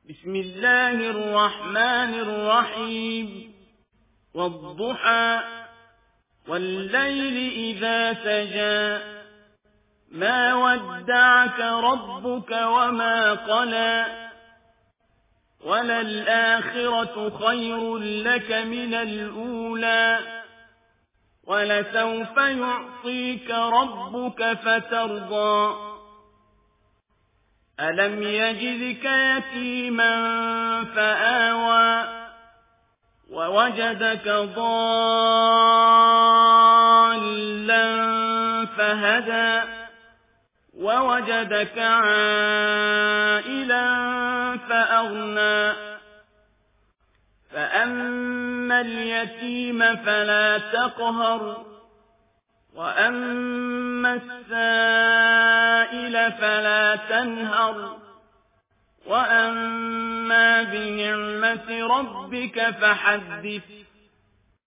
بسم الله الرحمن الرحيم والضحى والليل إذا سجى ما ودعك ربك وما قلى وللآخرة خير لك من الأولى ولسوف يعطيك ربك فترضى ألم يجدك يتيما فآوى ووجدك ضالا فهدى ووجدك عائلا فأغنى فأما اليتيم فلا تقهر وأما السائل فلا تنهر وأما بنعمة ربك فحدث